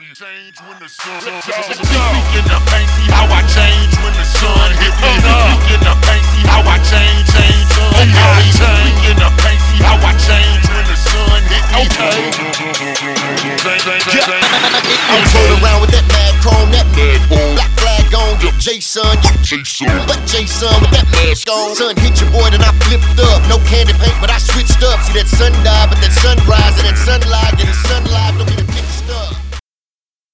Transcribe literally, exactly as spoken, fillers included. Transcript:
me. Change when the sun hit me. Peek in the paint, see how I change when the sun hit me. Peek in the paint, see how I change, change, change. Peek in the paint, see how I change when the sun hit me. I'm rolling around with that mad chrome, that mad black flag on, get Jason, Jason, but Jason with that mask on. Sun hit your boy, then I flipped up. No candy paint, but I switched up. See that sun die, but that sunrise and that sunlight and the sunlight don't get it mixed up.